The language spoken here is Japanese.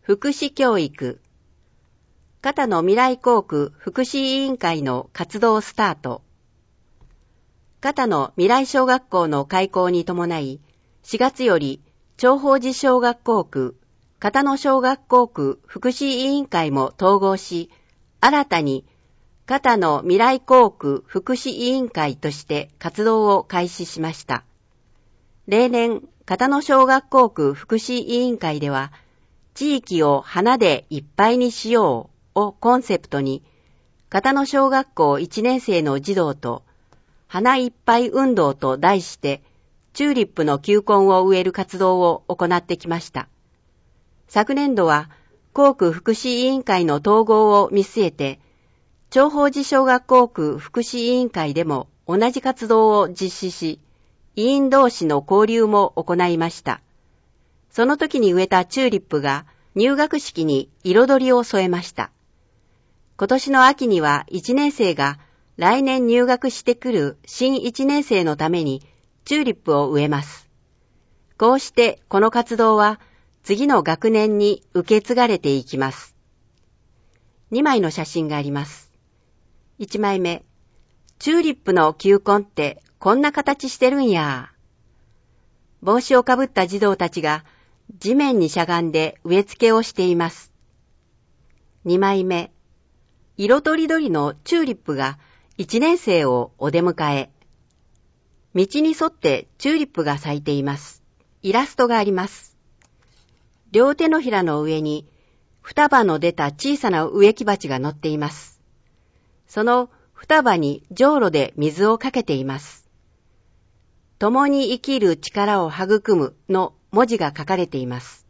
福祉教育。片野未来校区福祉委員会の活動スタート。片野未来小学校の開校に伴い、4月より長宝寺小学校区、片野小学校区福祉委員会も統合し、新たに片野未来校区福祉委員会として活動を開始しました。例年、片野小学校区福祉委員会では、地域を花でいっぱいにしようをコンセプトに、片野小学校1年生の児童と、花いっぱい運動と題して、チューリップの球根を植える活動を行ってきました。昨年度は、校区福祉委員会の統合を見据えて、長宝寺小学校区福祉委員会でも同じ活動を実施し、委員同士の交流も行いました。その時に植えたチューリップが入学式に彩りを添えました。今年の秋には1年生が来年入学してくる新1年生のためにチューリップを植えます。こうしてこの活動は次の学年に受け継がれていきます。2枚の写真があります。1枚目、チューリップの球根ってこんな形してるんや。帽子をかぶった児童たちが地面にしゃがんで植え付けをしています。2枚目、色とりどりのチューリップが1年生をお出迎え。道に沿ってチューリップが咲いています。イラストがあります。両手のひらの上に双葉の出た小さな植木鉢が乗っています。その双葉にじょうろで水をかけています。共に生きる力を育むの文字が書かれています。